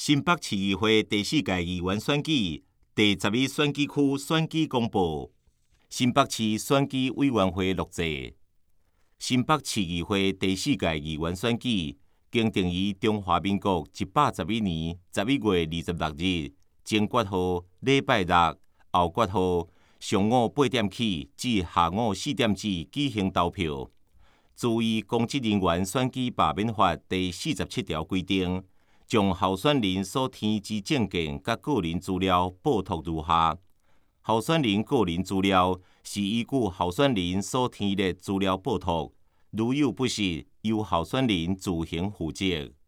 新北市议会第4届议员选举第11选举区选举公布，新北市选举委员会录制。新北市议会第4届议员选举，经定于中华民国111年11月26日前决號禮拜六後決號上午8點起至下午4點止舉行投票。注意公職人員選舉罷免法第47條規定，將候選人所填之證件甲個人資料報讀如下：候選人個人資料是依據候選人所填列資料報讀，如有不實，由候選人自行負責。